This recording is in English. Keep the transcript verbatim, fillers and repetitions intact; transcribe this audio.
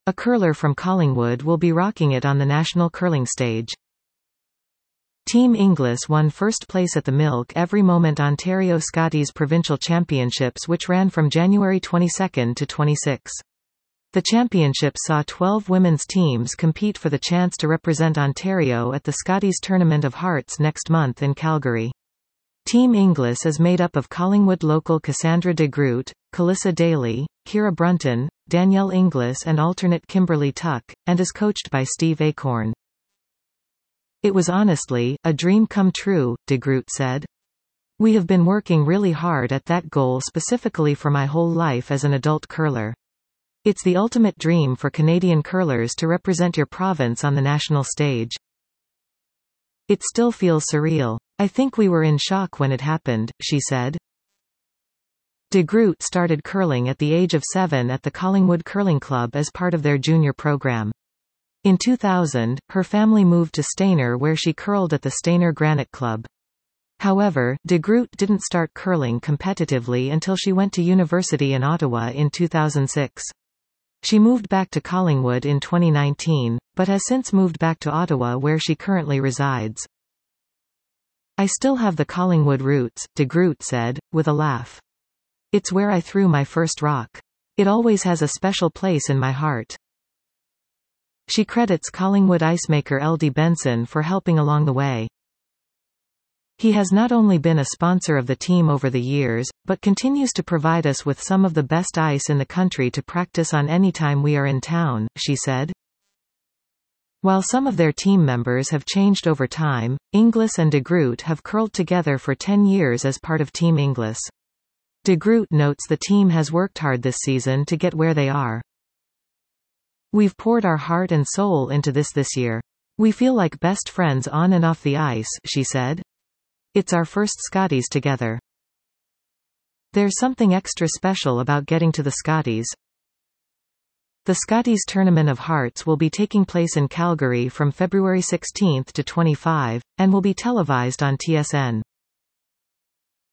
A curler from Collingwood will be rocking it on the national curling stage. Team Inglis won first place at the Milk Every Moment Ontario Scotties Provincial Championships, which ran from January twenty-second to twenty-sixth. The championships saw twelve women's teams compete for the chance to represent Ontario at the Scotties Tournament of Hearts next month in Calgary. Team Inglis is made up of Collingwood local Cassandra de Groot, Calissa Daly, Kira Brunton, Danielle Inglis and alternate Kimberly Tuck, and is coached by Steve Acorn. "It was honestly a dream come true," de Groot said. "We have been working really hard at that goal specifically for my whole life as an adult curler. It's the ultimate dream for Canadian curlers to represent your province on the national stage. It still feels surreal. I think we were in shock when it happened," she said. De Groot started curling at the age of seven at the Collingwood Curling Club as part of their junior program. In two thousand, her family moved to Stayner where she curled at the Stayner Granite Club. However, de Groot didn't start curling competitively until she went to university in Ottawa in two thousand six. She moved back to Collingwood in twenty nineteen, but has since moved back to Ottawa where she currently resides. "I still have the Collingwood roots," de Groot said, with a laugh. "It's where I threw my first rock. It always has a special place in my heart." She credits Collingwood icemaker L D Benson for helping along the way. "He has not only been a sponsor of the team over the years, but continues to provide us with some of the best ice in the country to practice on anytime we are in town," she said. While some of their team members have changed over time, Inglis and de Groot have curled together for ten years as part of Team Inglis. De Groot notes the team has worked hard this season to get where they are. "We've poured our heart and soul into this this year. We feel like best friends on and off the ice," she said. "It's our first Scotties together. There's something extra special about getting to the Scotties." The Scotties Tournament of Hearts will be taking place in Calgary from February sixteenth to twenty-fifth, and will be televised on T S N.